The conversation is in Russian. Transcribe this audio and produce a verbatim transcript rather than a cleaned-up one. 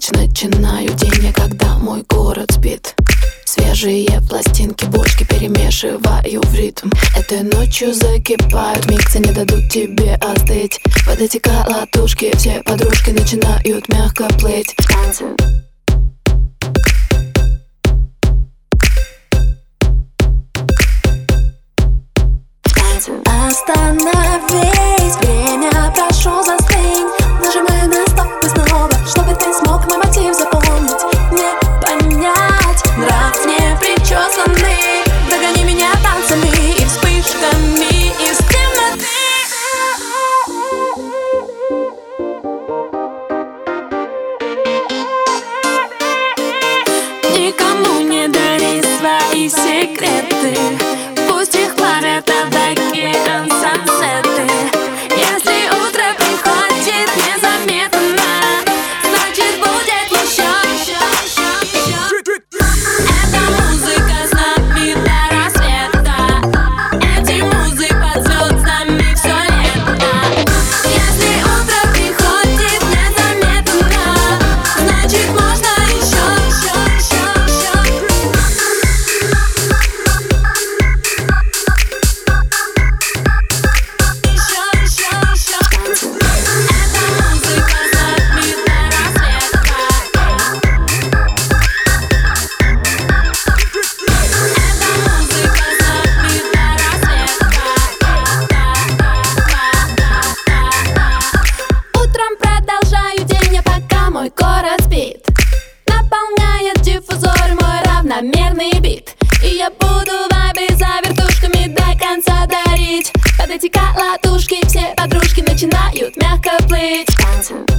ночь начинаю день я, когда мой город спит. Свежие пластинки, бочки перемешиваю в ритм. Этой ночью закипают миксы, не дадут тебе остыть. Под эти колотушки все подружки начинают мягко плыть в танце. Остановись, время, прошу, застынь. Нажимаю на стоп и снова, чтобы ты смог мой мотив запомнить. Не понять, нрав не причесанный. Догони меня танцами и вспышками из темноты. Никому не дари свои секреты, пусть их плавят табаки и сансеты. Если утро приходит незаметно, значит будет еще. Эта музыка с нами до рассвета, эти музы под звездами все лето. Если утро приходит незаметно, значит можно еще. Мой город спит, наполняет диффузор мой равномерный бит. И я буду вайбы за вертушками до конца дарить. Под эти колотушки все подружки начинают мягко плыть в танце.